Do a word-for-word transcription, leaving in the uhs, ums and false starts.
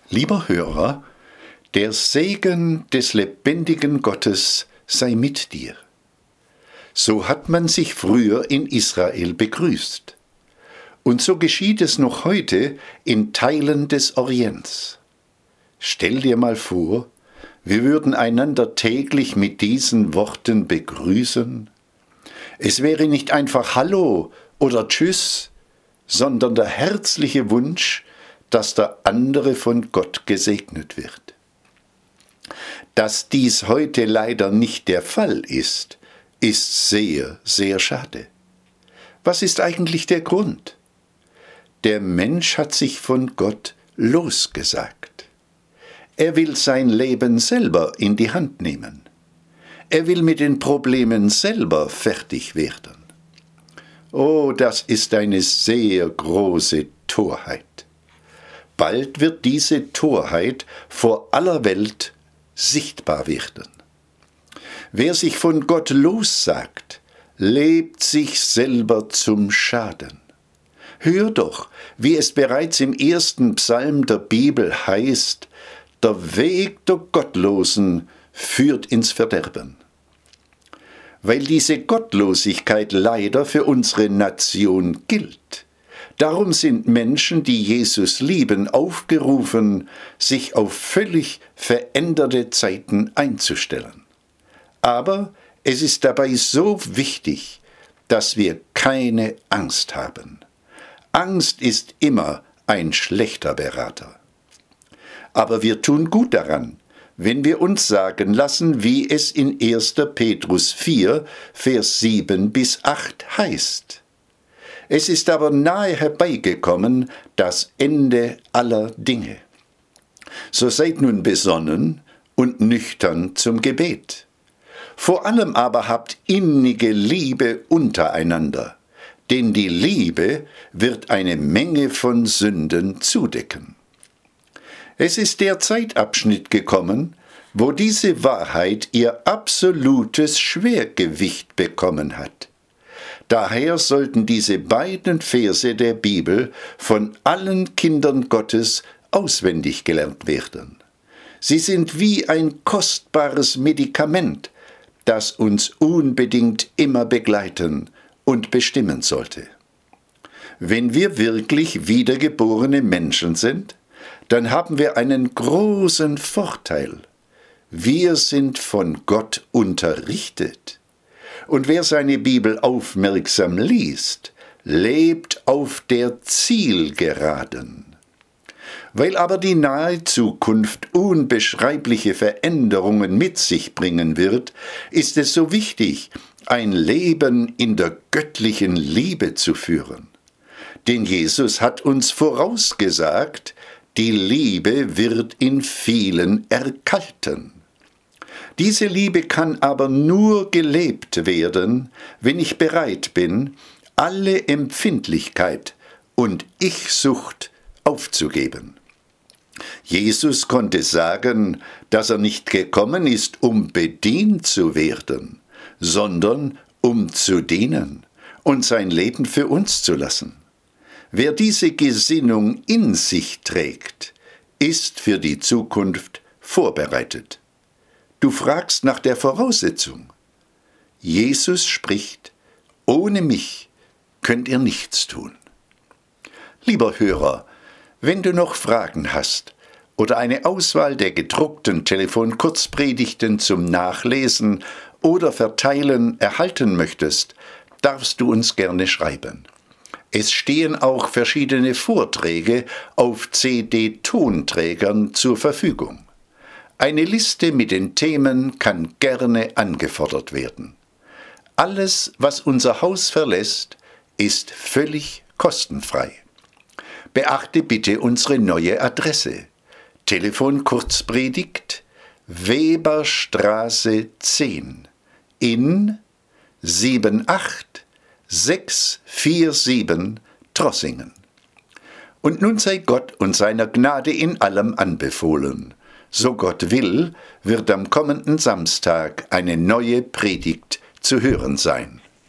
Lieber Hörer, der Segen des lebendigen Gottes sei mit dir. So hat man sich früher in Israel begrüßt. Und so geschieht es noch heute in Teilen des Orients. Stell dir mal vor, wir würden einander täglich mit diesen Worten begrüßen. Es wäre nicht einfach Hallo oder Tschüss, sondern der herzliche Wunsch, dass der andere von Gott gesegnet wird. Dass dies heute leider nicht der Fall ist, ist sehr, sehr schade. Was ist eigentlich der Grund? Der Mensch hat sich von Gott losgesagt. Er will sein Leben selber in die Hand nehmen. Er will mit den Problemen selber fertig werden. Oh, das ist eine sehr große Torheit. Bald wird diese Torheit vor aller Welt sichtbar werden. Wer sich von Gott lossagt, lebt sich selber zum Schaden. Hör doch, wie es bereits im ersten Psalm der Bibel heißt, der Weg der Gottlosen führt ins Verderben. Weil diese Gottlosigkeit leider für unsere Nation gilt. Darum sind Menschen, die Jesus lieben, aufgerufen, sich auf völlig veränderte Zeiten einzustellen. Aber es ist dabei so wichtig, dass wir keine Angst haben. Angst ist immer ein schlechter Berater. Aber wir tun gut daran, wenn wir uns sagen lassen, wie es in erster Petrus vier, Vers sieben bis acht heißt. Es ist aber nahe herbeigekommen das Ende aller Dinge. So seid nun besonnen und nüchtern zum Gebet. Vor allem aber habt innige Liebe untereinander, denn die Liebe wird eine Menge von Sünden zudecken. Es ist der Zeitabschnitt gekommen, wo diese Wahrheit ihr absolutes Schwergewicht bekommen hat. Daher sollten diese beiden Verse der Bibel von allen Kindern Gottes auswendig gelernt werden. Sie sind wie ein kostbares Medikament, das uns unbedingt immer begleiten und bestimmen sollte. Wenn wir wirklich wiedergeborene Menschen sind, dann haben wir einen großen Vorteil. Wir sind von Gott unterrichtet. Und wer seine Bibel aufmerksam liest, lebt auf der Zielgeraden. Weil aber die nahe Zukunft unbeschreibliche Veränderungen mit sich bringen wird, ist es so wichtig, ein Leben in der göttlichen Liebe zu führen. Denn Jesus hat uns vorausgesagt, die Liebe wird in vielen erkalten. Diese Liebe kann aber nur gelebt werden, wenn ich bereit bin, alle Empfindlichkeit und Ich-Sucht aufzugeben. Jesus konnte sagen, dass er nicht gekommen ist, um bedient zu werden, sondern um zu dienen und sein Leben für uns zu lassen. Wer diese Gesinnung in sich trägt, ist für die Zukunft vorbereitet. Du fragst nach der Voraussetzung. Jesus spricht, ohne mich könnt ihr nichts tun. Lieber Hörer, wenn du noch Fragen hast oder eine Auswahl der gedruckten Telefonkurzpredigten zum Nachlesen oder Verteilen erhalten möchtest, darfst du uns gerne schreiben. Es stehen auch verschiedene Vorträge auf C D-Tonträgern zur Verfügung. Eine Liste mit den Themen kann gerne angefordert werden. Alles, was unser Haus verlässt, ist völlig kostenfrei. Beachte bitte unsere neue Adresse. Telefonkurzpredigt, Weberstraße zehn in sieben acht sechs vier sieben Trossingen. Und nun sei Gott und seiner Gnade in allem anbefohlen. So Gott will, wird am kommenden Samstag eine neue Predigt zu hören sein.